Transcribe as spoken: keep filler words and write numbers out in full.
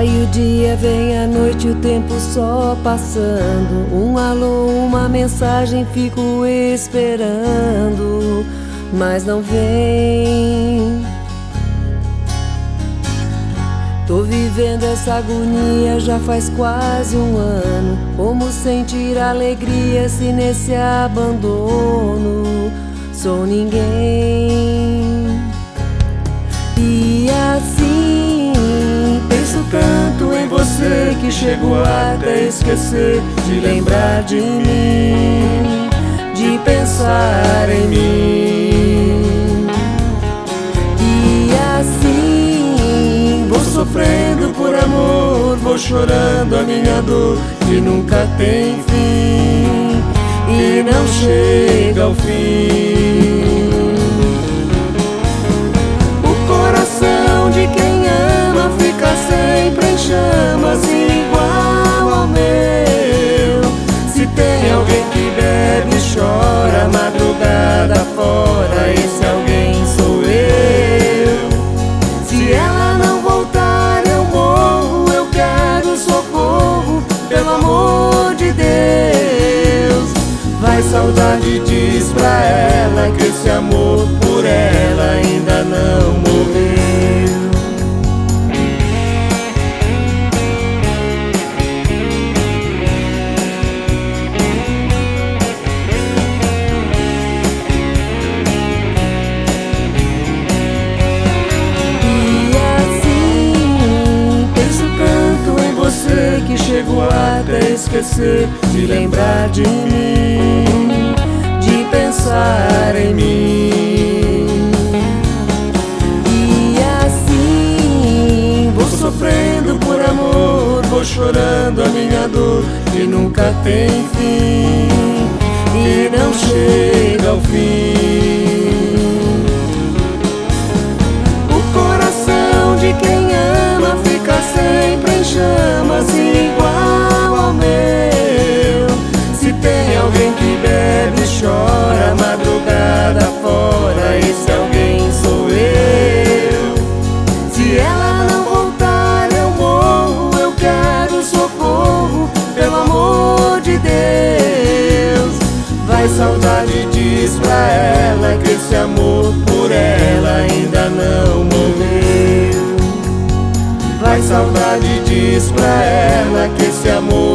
Vai o dia, vem a noite, o tempo só passando. Um alô, uma mensagem, fico esperando, mas não vem. Tô vivendo essa agonia já faz quase um ano. Como sentir alegria se nesse abandono sou ninguém? E assim penso tanto em você que chego até esquecer de lembrar de mim, de pensar em mim. E assim vou sofrendo por amor, vou chorando a minha dor que nunca tem fim e não chega ao fim. O coração de quem ama fica sempre em chamas, igual ao meu. Se tem alguém que bebe e chora a madrugada fora, esse alguém sou eu. Se ela não voltar eu morro, eu quero socorro, pelo amor de Deus. Vai, saudade, diz pra ela que esse amor por ela ainda não morreu. Que chego até esquecer de lembrar de mim, de pensar em mim. E assim vou sofrendo por amor, vou chorando a minha dor que nunca tem fim e não chega ao fim. O coração de quem ama fica sempre em chamas, igual ao meu. Se tem alguém que bebe e chora a madrugada fora, esse alguém sou eu. Se ela não voltar eu morro, eu quero socorro, pelo amor de Deus. Vai, saudade, diz pra ela que esse amor por ela ainda não morreu. Vai, saudade, diz pra ela que esse amor